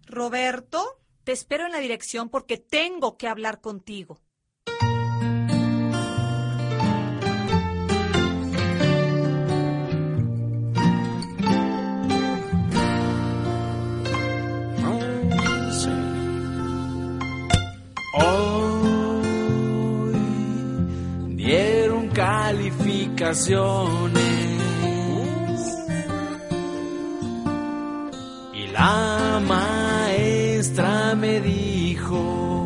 Roberto, te espero en la dirección porque tengo que hablar contigo. Hoy dieron calificaciones y la maestra me dijo: